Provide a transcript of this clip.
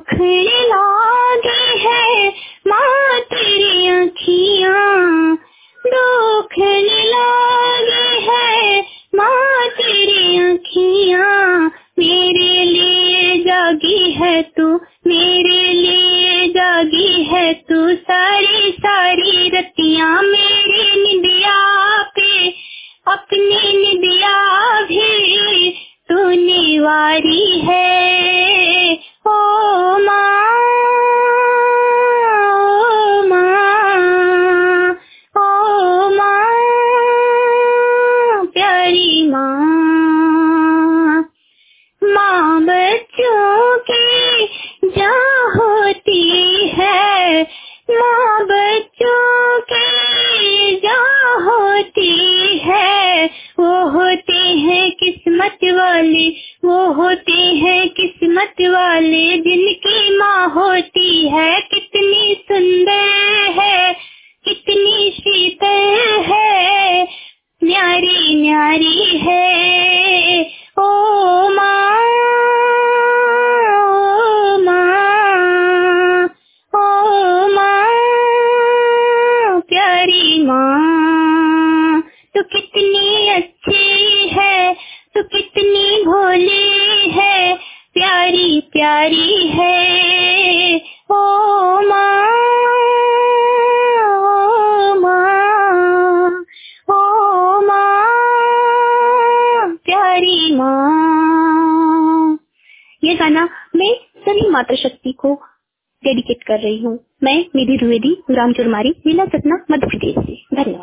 दुखने लागी है माँ तेरी अखियाँ, दुखने लागी है माँ तेरी अखियाँ। मेरे लिए जागी है तू, मेरे लिए जागी है तू, सारी सारी रतियाँ मेरी निदिया पे, अपनी निदिया भी तूने वारी है। ओ माँ, ओ माँ, ओ माँ, प्यारी माँ। माँ बच्चों की जान होती है, माँ बच्चों की जान होती है। वो होते हैं किस्मत वाले, वो होते हैं किस्मत वाले, जिनकी माँ होती है। कितनी सुंदर है, कितनी शीतल है, न्यारी न्यारी है। ओ माँ, ओ माँ, ओ माँ, प्यारी माँ। तू कितनी अच्छी है, तू कितनी भोली है, प्यारी प्यारी है। ओ माँ, ओ माँ, ओ माँ, प्यारी माँ। ये गाना मैं सभी मातृशक्ति को डेडिकेट कर रही हूँ। मैं निधि द्विवेदी, रामचुरमारी, जिला सतना, मध्य प्रदेश से। धन्यवाद।